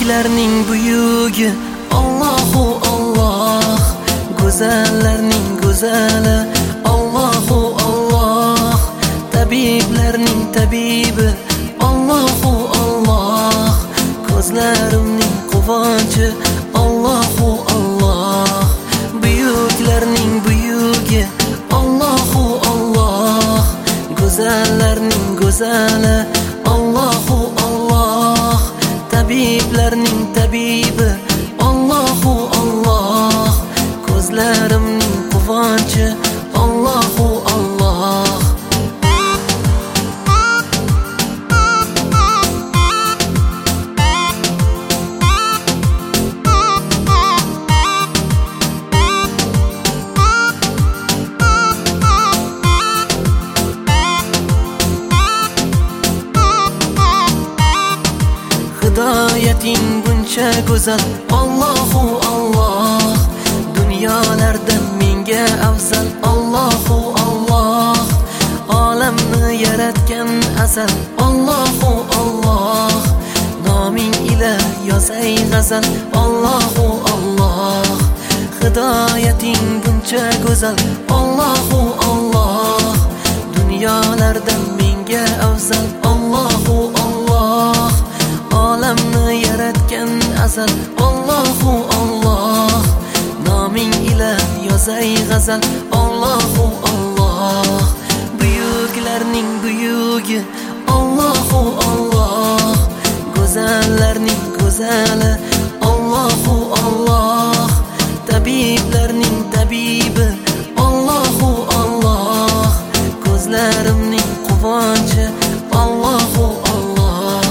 Buyuklarning buyugi Allohu Alloh, go'zallarning go'zali Allohu Alloh, tabiblarning tabibi Allohu Alloh, ko'zlarimning quvonchi Allohu Alloh. Buyuklarning buyugi Allohu Alloh, go'zallarning go'zali Allohu Alloh, tabiblarning tabibi Allohu Alloh, ko'zlarimning quvonchi Allohu Alloh. Hidoyating buncha go'zal Allohu Alloh, dunyolardan menga afzal Allohu Alloh, olamni yaratgan asal Allohu Alloh, noming ila yozay g'azal Allohu Alloh. Hidoyating buncha go'zal Allohu Alloh, dunyolardan menga afzal Allohu Alloh, olamni yaratgan asal Allohu Alloh, noming ila yozay g'azal Allohu Alloh. Buyuklarning buyugi Allohu Alloh, go'zallarning go'zali Allohu Alloh, tabiblarning tabibi Allohu Alloh, ko'zlarimning quvonchi Allohu Alloh.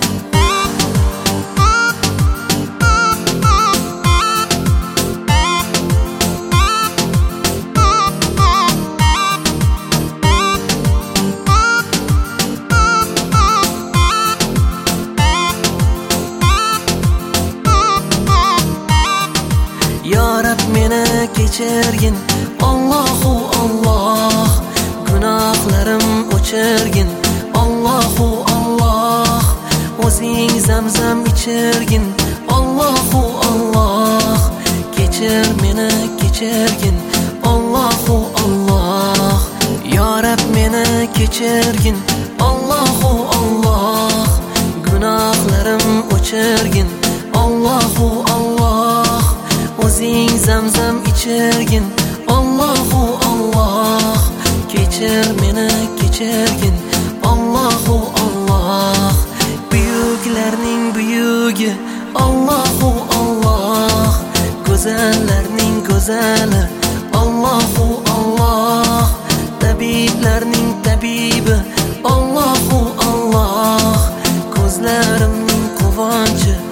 Ya Rab meni kechirgin Allohu Alloh, gunohlarim o'chirgin Allohu Alloh, o'zing zamzam ichirgin Allohu Alloh, kechir meni kechirgin Allohu Alloh. Ya Rab meni kechirgin Allohu Alloh, gunohlarim o'chirgin Allohu Alloh, o'zing zamzam ichirgin Allohu Alloh, kechir meni kechirgin Allohu Alloh. Buyuklarning buyugi Allohu Alloh, go'zallarning go'zali Allohu Alloh, tabiblarning tabibi Allohu Alloh, ko'zlarimning quvonchi